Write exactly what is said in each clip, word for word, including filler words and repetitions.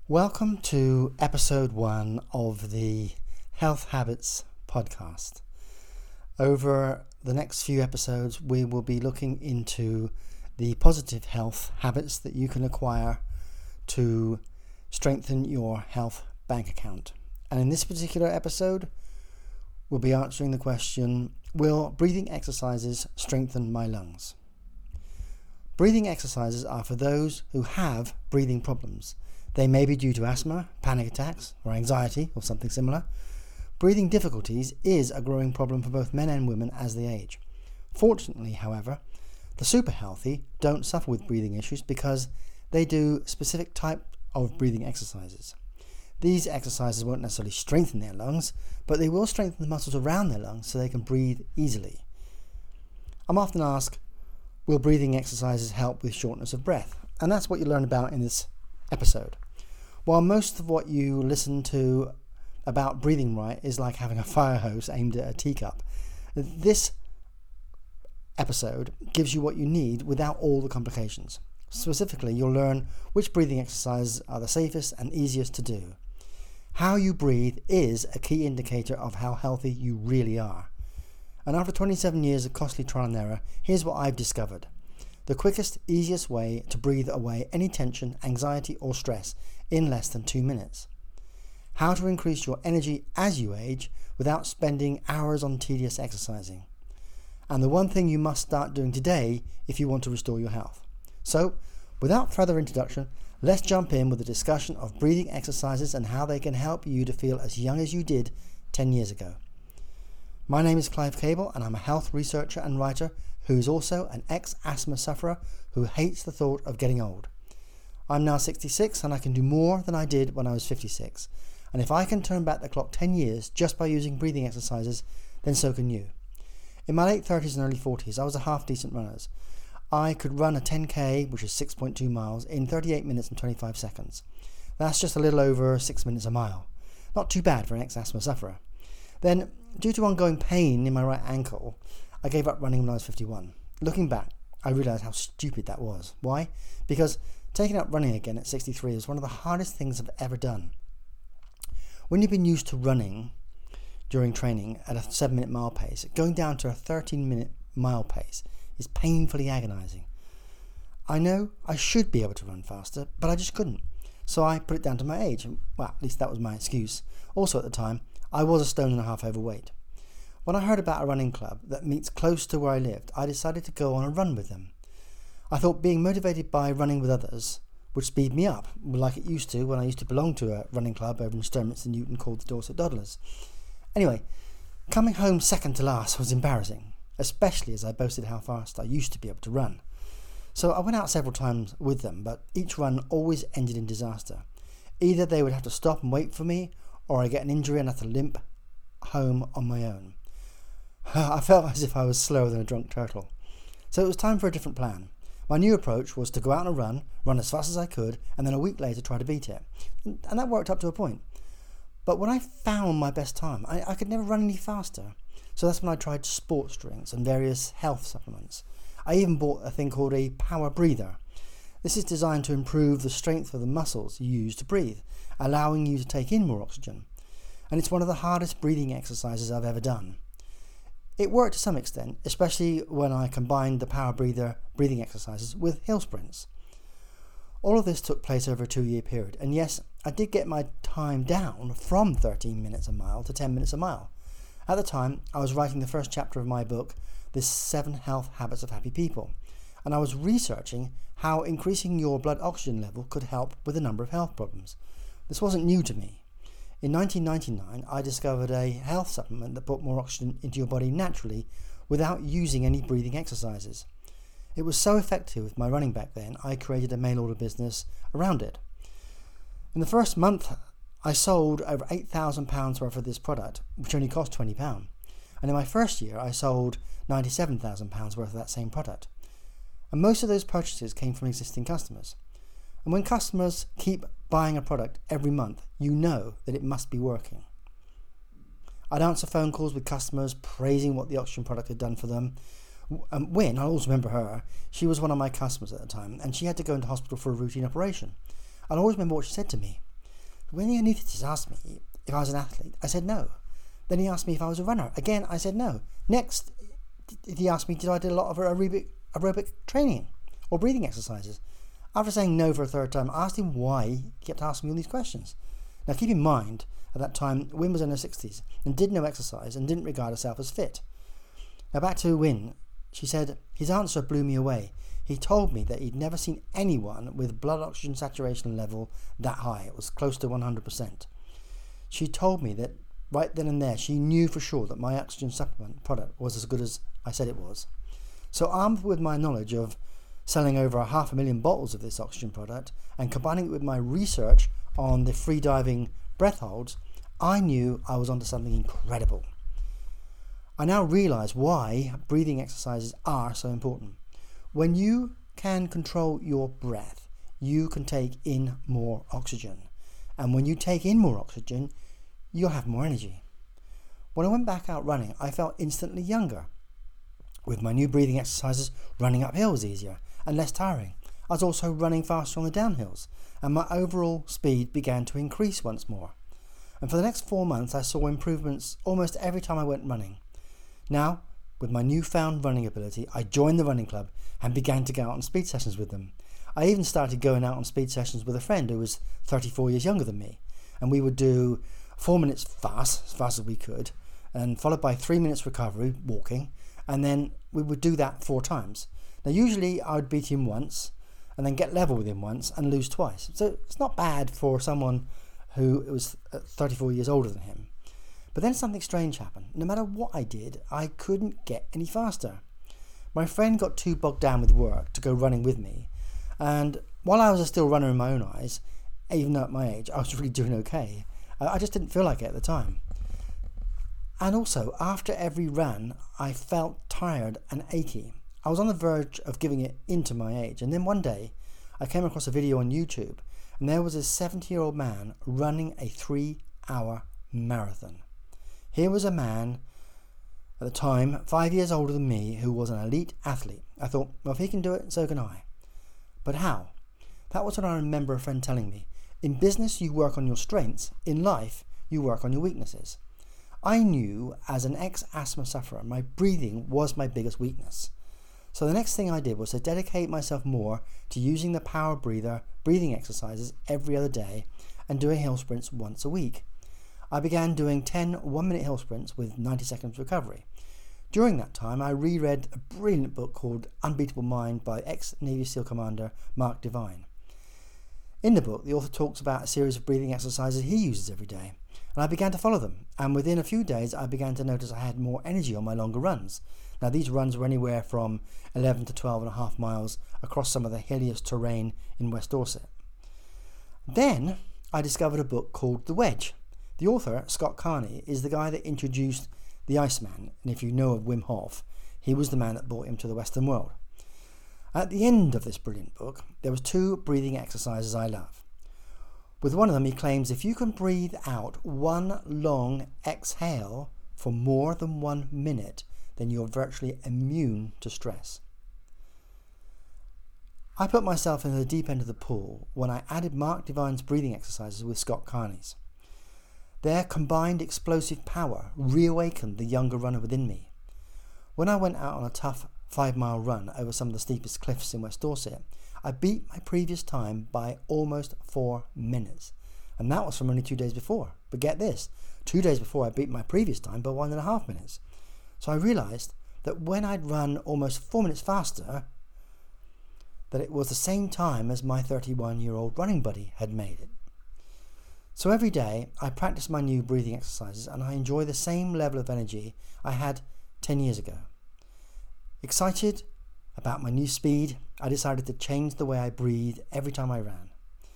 Welcome to episode one of the Health Habits podcast. Over the next few episodes, we will be looking into the positive health habits that you can acquire to strengthen your health bank account. And in this particular episode, we'll be answering the question, will breathing exercises strengthen my lungs? Breathing exercises are for those who have breathing problems. They may be due to asthma, panic attacks, or anxiety, or something similar. Breathing difficulties is a growing problem for both men and women as they age. Fortunately, however, the super healthy don't suffer with breathing issues because they do specific type of breathing exercises. These exercises won't necessarily strengthen their lungs, but they will strengthen the muscles around their lungs so they can breathe easily. I'm often asked, will breathing exercises help with shortness of breath? And that's what you learn about in this episode. While most of what you listen to about breathing right is like having a fire hose aimed at a teacup, this episode gives you what you need without all the complications. Specifically, you'll learn which breathing exercises are the safest and easiest to do. How you breathe is a key indicator of how healthy you really are. And after twenty-seven years of costly trial and error, here's what I've discovered. The quickest, easiest way to breathe away any tension, anxiety or stress in less than two minutes. How to increase your energy as you age without spending hours on tedious exercising. And the one thing you must start doing today if you want to restore your health. So, without further introduction, let's jump in with a discussion of breathing exercises and how they can help you to feel as young as you did ten years ago. My name is Clive Cable and I'm a health researcher and writer who is also an ex-asthma sufferer who hates the thought of getting old. I'm now sixty-six and I can do more than I did when I was fifty-six. And if I can turn back the clock ten years just by using breathing exercises, then so can you. In my late thirties and early forties, I was a half-decent runner. I could run a ten K, which is six point two miles, in thirty-eight minutes and twenty-five seconds. That's just a little over six minutes a mile. Not too bad for an ex-asthma sufferer. Then, due to ongoing pain in my right ankle, I gave up running when I was fifty-one. Looking back, I realised how stupid that was. Why? Because taking up running again at sixty-three is one of the hardest things I've ever done. When you've been used to running during training at a seven minute mile pace, going down to a thirteen minute mile pace is painfully agonising. I know I should be able to run faster, but I just couldn't. So I put it down to my age. Well, at least that was my excuse. Also at the time, I was a stone and a half overweight. When I heard about a running club that meets close to where I lived, I decided to go on a run with them. I thought being motivated by running with others would speed me up, like it used to when I used to belong to a running club over in Sturminster Newton called the Dorset Dawdlers. Anyway, coming home second to last was embarrassing, especially as I boasted how fast I used to be able to run. So I went out several times with them, but each run always ended in disaster. Either they would have to stop and wait for me, or I get an injury and have to limp home on my own. I felt as if I was slower than a drunk turtle. So it was time for a different plan. My new approach was to go out on a run, run as fast as I could, and then a week later try to beat it. And that worked up to a point. But when I found my best time, I, I could never run any faster. So that's when I tried sports drinks and various health supplements. I even bought a thing called a power breather. This is designed to improve the strength of the muscles you use to breathe, allowing you to take in more oxygen. And it's one of the hardest breathing exercises I've ever done. It worked to some extent, especially when I combined the power breather breathing exercises with hill sprints. All of this took place over a two-year period, and yes, I did get my time down from thirteen minutes a mile to ten minutes a mile. At the time, I was writing the first chapter of my book, The Seven Health Habits of Happy People, and I was researching how increasing your blood oxygen level could help with a number of health problems. This wasn't new to me. In nineteen ninety-nine, I discovered a health supplement that put more oxygen into your body naturally without using any breathing exercises. It was so effective with my running back then, I created a mail order business around it. In the first month, I sold over eight thousand pounds worth of this product, which only cost twenty pounds. And in my first year, I sold ninety-seven thousand pounds worth of that same product. And most of those purchases came from existing customers. And when customers keep buying a product every month, you know that it must be working. I'd answer phone calls with customers praising what the oxygen product had done for them. Um, Wynne, I always remember her, she was one of my customers at the time, and she had to go into hospital for a routine operation. I'll always remember what she said to me. When the anaesthetist asked me if I was an athlete, I said no. Then he asked me if I was a runner. Again, I said no. Next, he asked me did I do a lot of aerobic, aerobic training or breathing exercises. After saying no for a third time, I asked him why he kept asking me all these questions. Now keep in mind, at that time, Wynne was in her sixties and did no exercise and didn't regard herself as fit. Now back to Wynne, she said, his answer blew me away. He told me that he'd never seen anyone with blood oxygen saturation level that high. It was close to one hundred percent. She told me that right then and there she knew for sure that my oxygen supplement product was as good as I said it was. So armed with my knowledge of selling over a half a million bottles of this oxygen product and combining it with my research on the free diving breath holds, I knew I was onto something incredible. I now realise why breathing exercises are so important. When you can control your breath, you can take in more oxygen. And when you take in more oxygen, you'll have more energy. When I went back out running, I felt instantly younger. With my new breathing exercises, running uphill was easier and less tiring. I was also running faster on the downhills, and my overall speed began to increase once more. And for the next four months, I saw improvements almost every time I went running. Now, with my newfound running ability, I joined the running club and began to go out on speed sessions with them. I even started going out on speed sessions with a friend who was thirty-four years younger than me, and we would do four minutes fast, as fast as we could, and followed by three minutes recovery, walking, and then we would do that four times. Now usually I would beat him once, and then get level with him once and lose twice. So it's not bad for someone who was thirty-four years older than him. But then something strange happened. No matter what I did, I couldn't get any faster. My friend got too bogged down with work to go running with me, and while I was a still runner in my own eyes, even though at my age I was really doing okay, I just didn't feel like it at the time. And also, after every run, I felt tired and achy. I was on the verge of giving it into my age, and then one day I came across a video on YouTube, and there was a seventy-year-old man running a three-hour marathon. Here was a man, at the time, five years older than me, who was an elite athlete. I thought, well, if he can do it, so can I. But how? That was what I remember a friend telling me. In business, you work on your strengths. In life, you work on your weaknesses. I knew, as an ex-asthma sufferer, my breathing was my biggest weakness. So the next thing I did was to dedicate myself more to using the power breather breathing exercises every other day and doing hill sprints once a week. I began doing ten one-minute hill sprints with ninety seconds recovery. During that time, I reread a brilliant book called Unbeatable Mind by ex-Navy SEAL Commander Mark Divine. In the book, the author talks about a series of breathing exercises he uses every day, and I began to follow them, and within a few days I began to notice I had more energy on my longer runs. Now these runs were anywhere from eleven to twelve and a half miles across some of the hilliest terrain in West Dorset. Then I discovered a book called The Wedge. The author, Scott Carney, is the guy that introduced the Iceman, and if you know of Wim Hof, he was the man that brought him to the Western world. At the end of this brilliant book, there was two breathing exercises I love. With one of them, he claims if you can breathe out one long exhale for more than one minute, then you're virtually immune to stress. I put myself in the deep end of the pool when I added Mark Divine's breathing exercises with Scott Carney's. Their combined explosive power reawakened the younger runner within me. When I went out on a tough five-mile run over some of the steepest cliffs in West Dorset, I beat my previous time by almost four minutes. And that was from only two days before. But get this, two days before I beat my previous time by one and a half minutes. So I realised that when I'd run almost four minutes faster, that it was the same time as my thirty-one-year-old running buddy had made it. So every day I practice my new breathing exercises and I enjoy the same level of energy I had ten years ago. Excited about my new speed, I decided to change the way I breathe every time I ran.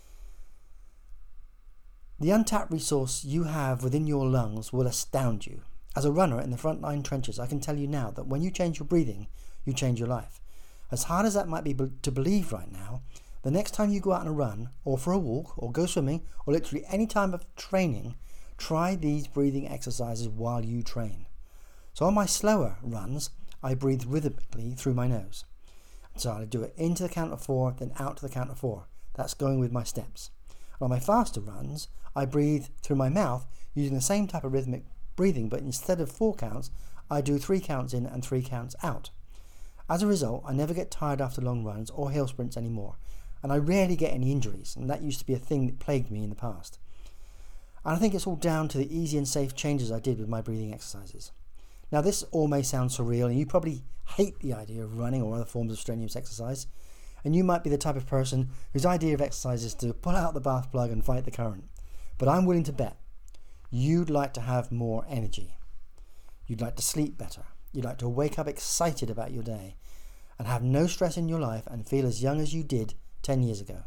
The untapped resource you have within your lungs will astound you. As a runner in the frontline trenches, I can tell you now that when you change your breathing, you change your life. As hard as that might be to believe right now, the next time you go out on a run, or for a walk, or go swimming, or literally any time of training, try these breathing exercises while you train. So on my slower runs, I breathe rhythmically through my nose. So I do it into the count of four, then out to the count of four. That's going with my steps. On my faster runs, I breathe through my mouth using the same type of rhythmic breathing, but instead of four counts, I do three counts in and three counts out. As a result, I never get tired after long runs or hill sprints anymore, and I rarely get any injuries, and that used to be a thing that plagued me in the past. And I think it's all down to the easy and safe changes I did with my breathing exercises. Now, this all may sound surreal, and you probably hate the idea of running or other forms of strenuous exercise, and you might be the type of person whose idea of exercise is to pull out the bath plug and fight the current. But I'm willing to bet you'd like to have more energy. You'd like to sleep better. You'd like to wake up excited about your day and have no stress in your life and feel as young as you did ten years ago.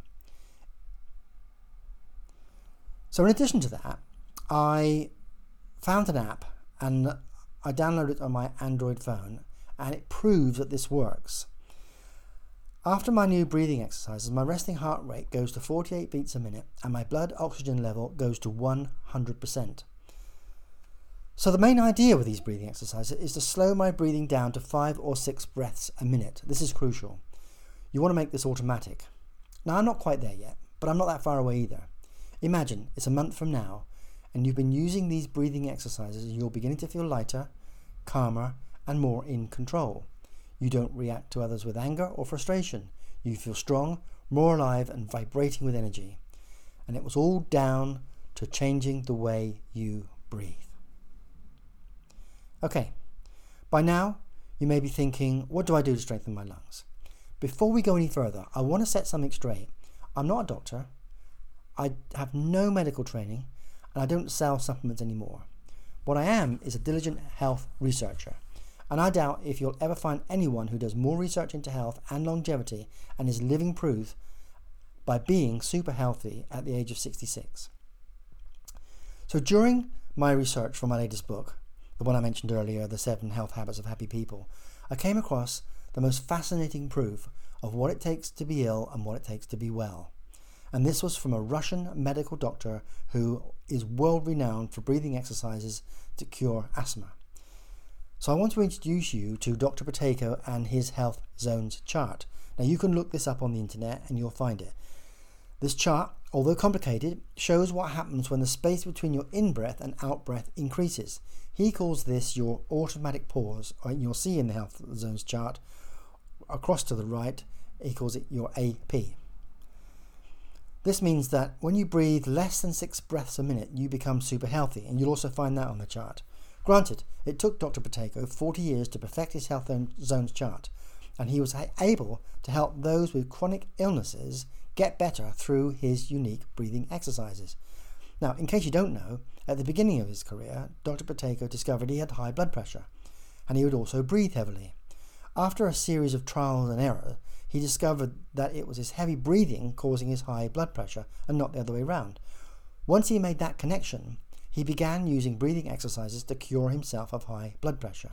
So in addition to that, I found an app and I downloaded it on my Android phone, and it proves that this works. After my new breathing exercises, my resting heart rate goes to forty-eight beats a minute and my blood oxygen level goes to one hundred percent. So the main idea with these breathing exercises is to slow my breathing down to five or six breaths a minute. This is crucial. You want to make this automatic. Now, I'm not quite there yet, but I'm not that far away either. Imagine it's a month from now and you've been using these breathing exercises and you're beginning to feel lighter, calmer, and more in control. You don't react to others with anger or frustration. You feel strong, more alive, and vibrating with energy. And it was all down to changing the way you breathe. Okay, by now you may be thinking, what do I do to strengthen my lungs? Before we go any further, I want to set something straight. I'm not a doctor. I have no medical training, and I don't sell supplements anymore. What I am is a diligent health researcher. And I doubt if you'll ever find anyone who does more research into health and longevity and is living proof by being super healthy at the age of sixty-six. So during my research for my latest book, the one I mentioned earlier, The Seven Health Habits of Happy People, I came across the most fascinating proof of what it takes to be ill and what it takes to be well. And this was from a Russian medical doctor who is world renowned for breathing exercises to cure asthma. So I want to introduce you to Doctor Buteyko and his Health Zones chart. Now you can look this up on the internet and you'll find it. This chart, although complicated, shows what happens when the space between your in-breath and out-breath increases. He calls this your automatic pause, or you'll see in the Health Zones chart, across to the right, he calls it your A P. This means that when you breathe less than six breaths a minute, you become super healthy, and you'll also find that on the chart. Granted, it took Doctor Buteyko forty years to perfect his Health Zones chart, and he was able to help those with chronic illnesses get better through his unique breathing exercises. Now, in case you don't know, at the beginning of his career, Doctor Buteyko discovered he had high blood pressure, and he would also breathe heavily. After a series of trials and errors, he discovered that it was his heavy breathing causing his high blood pressure, and not the other way around. Once he made that connection, he began using breathing exercises to cure himself of high blood pressure.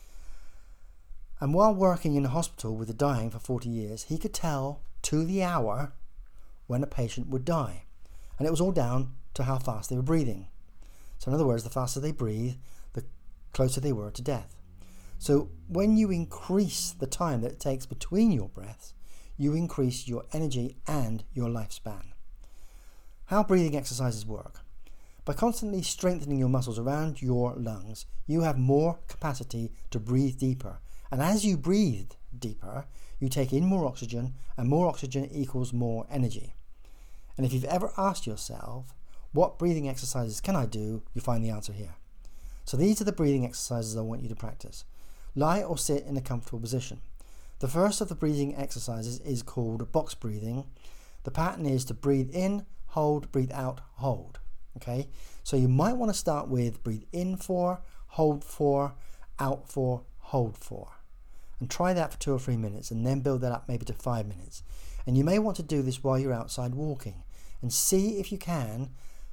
And while working in a hospital with the dying for forty years, he could tell to the hour when a patient would die. And it was all down to how fast they were breathing. So in other words, the faster they breathe, the closer they were to death. So when you increase the time that it takes between your breaths, you increase your energy and your lifespan. How breathing exercises work. By constantly strengthening your muscles around your lungs, you have more capacity to breathe deeper. And as you breathe deeper, you take in more oxygen, and more oxygen equals more energy. And if you've ever asked yourself, what breathing exercises can I do, you find the answer here. So these are the breathing exercises I want you to practice. Lie or sit in a comfortable position. The first of the breathing exercises is called box breathing. The pattern is to breathe in, hold, breathe out, hold. Okay, so you might want to start with breathe in for, hold for, out for, hold for. And try that for two or three minutes and then build that up maybe to five minutes. And you may want to do this while you're outside walking and see if you can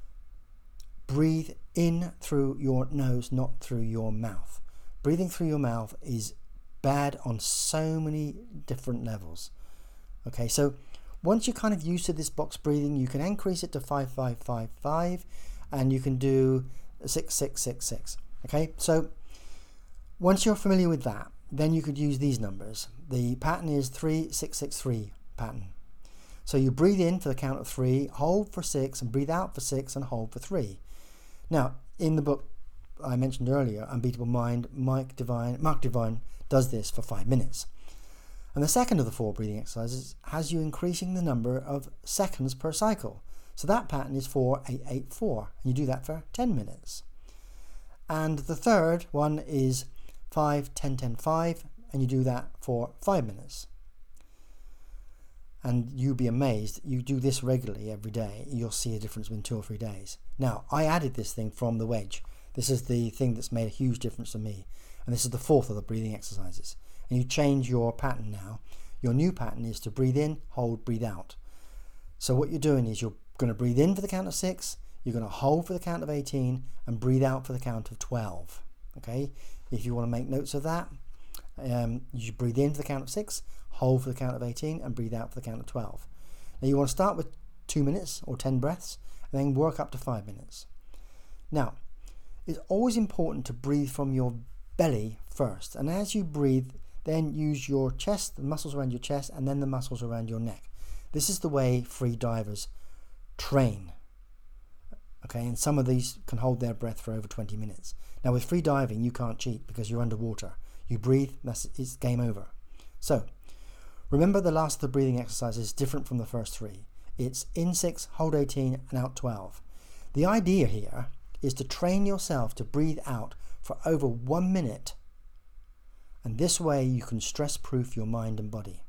breathe in through your nose, not through your mouth. Breathing through your mouth is bad on so many different levels. Okay, so once you're kind of used to this box breathing, you can increase it to five, five, five, five, and you can do six, six, six, six. Okay, so once you're familiar with that, then you could use these numbers. The pattern is three, six, six, three pattern. So you breathe in for the count of three, hold for six, and breathe out for six, and hold for three. Now, in the book I mentioned earlier, Unbeatable Mind, Mike Devine, Mark Devine does this for five minutes. And the second of the four breathing exercises has you increasing the number of seconds per cycle. So that pattern is four eight eight four, and you do that for ten minutes. And the third one is five ten ten five, and you do that for five minutes. And you'll be amazed, you do this regularly every day, you'll see a difference within two or three days. Now, I added this thing from the wedge. This is the thing that's made a huge difference to me. And this is the fourth of the breathing exercises. And you change your pattern now. Your new pattern is to breathe in, hold, breathe out. So what you're doing is you're going to breathe in for the count of six, you're going to hold for the count of eighteen, and breathe out for the count of twelve. Okay? If you want to make notes of that, um, you breathe in for the count of six, hold for the count of eighteen, and breathe out for the count of twelve. Now you want to start with two minutes or ten breaths, and then work up to five minutes. Now, it's always important to breathe from your belly first, and as you breathe, then use your chest, the muscles around your chest, and then the muscles around your neck. This is the way free divers train. Okay, and some of these can hold their breath for over twenty minutes. Now with free diving, you can't cheat because you're underwater. You breathe, that's it's game over. So, remember the last of the breathing exercise is different from the first three. It's in six, hold eighteen, and out twelve. The idea here is to train yourself to breathe out for over one minute, and this way you can stress-proof your mind and body.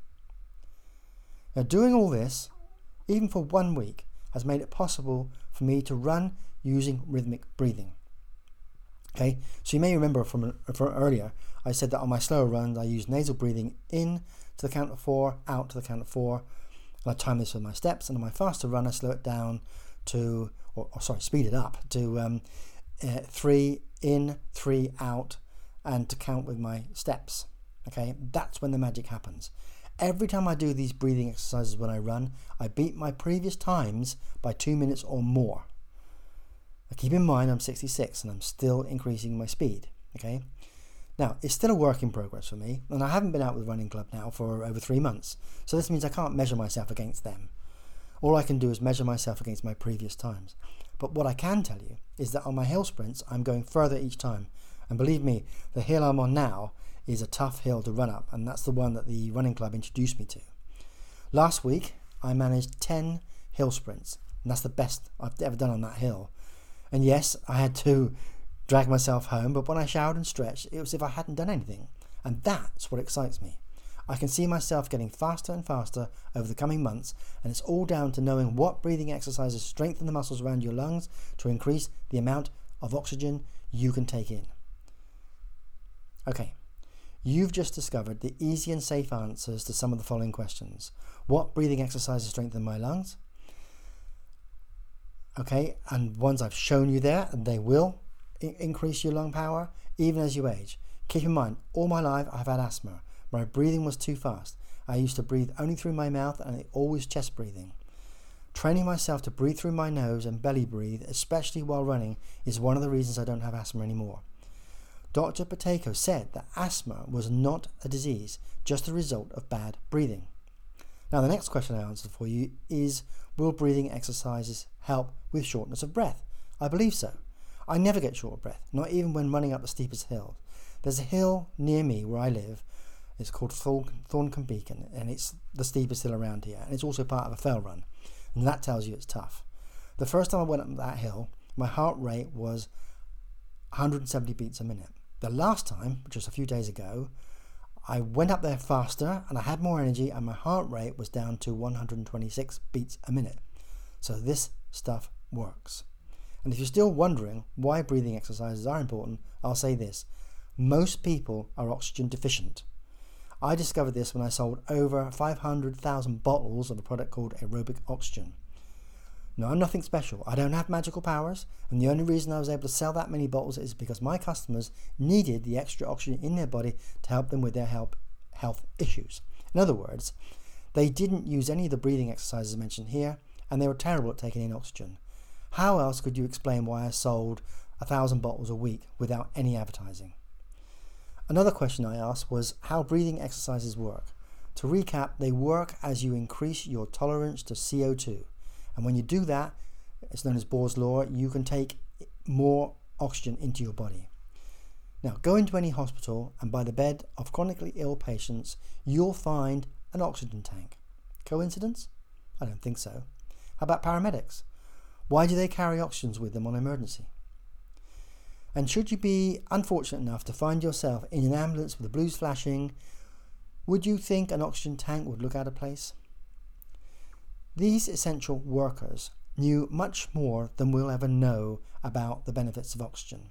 Now doing all this, even for one week, has made it possible for me to run using rhythmic breathing. Okay, so you may remember from, from earlier, I said that on my slower runs I use nasal breathing in to the count of four, out to the count of four, and I time this with my steps, and on my faster run I slow it down to, or, or sorry, speed it up to um, uh, three in, three out, and to count with my steps. Okay, that's when the magic happens. Every time I do these breathing exercises when I run, I beat my previous times by two minutes or more. Now keep in mind I'm sixty-six and I'm still increasing my speed. Okay, now it's still a work in progress for me, and I haven't been out with Running Club now for over three months, so this means I can't measure myself against them. All I can do is measure myself against my previous times. But what I can tell you is that on my hill sprints, I'm going further each time. And believe me, the hill I'm on now is a tough hill to run up, and that's the one that the Running Club introduced me to. Last week, I managed ten hill sprints, and that's the best I've ever done on that hill. And yes, I had to drag myself home, but when I showered and stretched, it was as if I hadn't done anything. And that's what excites me. I can see myself getting faster and faster over the coming months, and it's all down to knowing what breathing exercises strengthen the muscles around your lungs to increase the amount of oxygen you can take in. Okay, you've just discovered the easy and safe answers to some of the following questions. What breathing exercises strengthen my lungs? Okay, and ones I've shown you there, and they will I- increase your lung power even as you age. Keep in mind, all my life I've had asthma. My breathing was too fast. I used to breathe only through my mouth, and always chest breathing. Training myself to breathe through my nose and belly breathe, especially while running, is one of the reasons I don't have asthma anymore. Doctor Pateko said that asthma was not a disease, just a result of bad breathing. Now the next question I answered for you is, will breathing exercises help with shortness of breath? I believe so. I never get short of breath, not even when running up the steepest hill. There's a hill near me where I live. It's called Thorncombe Beacon, and it's the steepest hill around here, and it's also part of a fell run, and that tells you it's tough. The first time I went up that hill, my heart rate was one hundred seventy beats a minute. The last time, which was a few days ago, I went up there faster and I had more energy, and my heart rate was down to one hundred twenty-six beats a minute. So this stuff works. And if you're still wondering why breathing exercises are important, I'll say this. Most people are oxygen deficient. I discovered this when I sold over five hundred thousand bottles of a product called aerobic oxygen. Now, I'm nothing special. I don't have magical powers, and the only reason I was able to sell that many bottles is because my customers needed the extra oxygen in their body to help them with their health health issues. In other words, they didn't use any of the breathing exercises mentioned here, and they were terrible at taking in oxygen. How else could you explain why I sold a thousand bottles a week without any advertising? Another question I asked was how breathing exercises work. To recap, they work as you increase your tolerance to C O two. And when you do that, it's known as Bohr's law, you can take more oxygen into your body. Now, go into any hospital and by the bed of chronically ill patients, you'll find an oxygen tank. Coincidence? I don't think so. How about paramedics? Why do they carry oxygens with them on emergency? And should you be unfortunate enough to find yourself in an ambulance with the blues flashing, would you think an oxygen tank would look out of place? These essential workers knew much more than we'll ever know about the benefits of oxygen.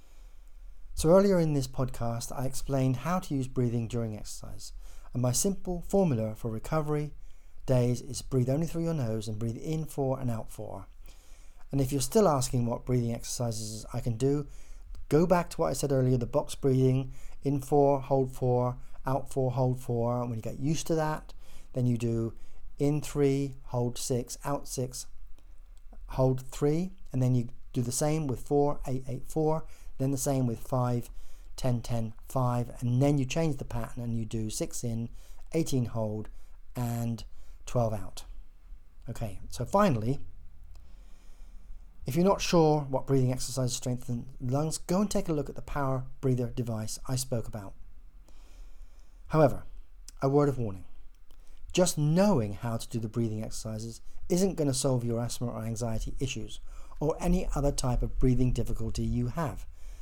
So earlier in this podcast, I explained how to use breathing during exercise. And my simple formula for recovery days is breathe only through your nose and breathe in four and out four. And if you're still asking what breathing exercises I can do, go back to what I said earlier, the box breathing, in four, hold four, out four, hold four. And when you get used to that, then you do in three, hold six, out six, hold three, and then you do the same with four, eight, eight, four, then the same with five, ten, ten, five, and then you change the pattern and you do six in, eighteen hold, and twelve out. Okay, so finally, if you're not sure what breathing exercises strengthen the lungs, go and take a look at the Power Breather device I spoke about. However, a word of warning. Just knowing how to do the breathing exercises isn't going to solve your asthma or anxiety issues or any other type of breathing difficulty you have.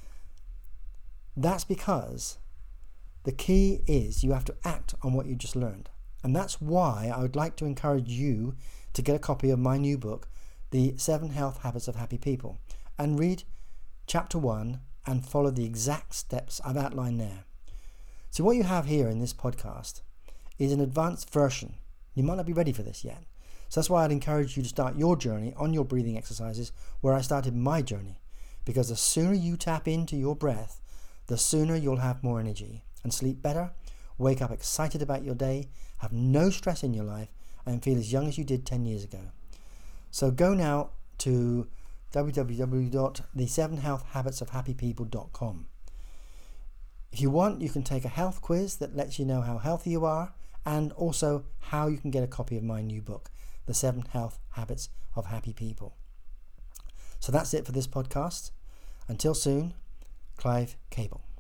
That's because the key is you have to act on what you just learned. And that's why I would like to encourage you to get a copy of my new book, The Seven Health Habits of Happy People, and read chapter one and follow the exact steps I've outlined there. So what you have here in this podcast is an advanced version. You might not be ready for this yet. So that's why I'd encourage you to start your journey on your breathing exercises where I started my journey. Because the sooner you tap into your breath, the sooner you'll have more energy and sleep better, wake up excited about your day, have no stress in your life, and feel as young as you did ten years ago. So go now to w w w dot the seven health habits of happy people dot com. If you want, you can take a health quiz that lets you know how healthy you are and also how you can get a copy of my new book, The Seven Health Habits of Happy People. So that's it for this podcast. Until soon, Clive Cable.